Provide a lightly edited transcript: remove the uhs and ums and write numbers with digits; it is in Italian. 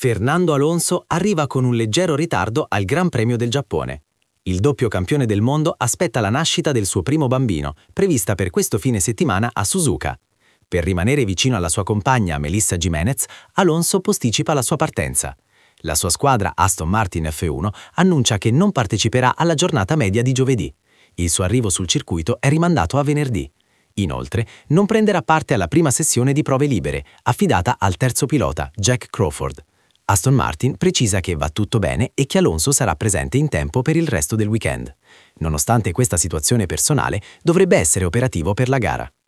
Fernando Alonso arriva con un leggero ritardo al Gran Premio del Giappone. Il doppio campione del mondo aspetta la nascita del suo primo bambino, prevista per questo fine settimana a Suzuka. Per rimanere vicino alla sua compagna Melissa Jimenez, Alonso posticipa la sua partenza. La sua squadra Aston Martin F1 annuncia che non parteciperà alla giornata media di giovedì. Il suo arrivo sul circuito è rimandato a venerdì. Inoltre, non prenderà parte alla prima sessione di prove libere, affidata al terzo pilota, Jack Crawford. Aston Martin precisa che va tutto bene e che Alonso sarà presente in tempo per il resto del weekend. Nonostante questa situazione personale, dovrebbe essere operativo per la gara.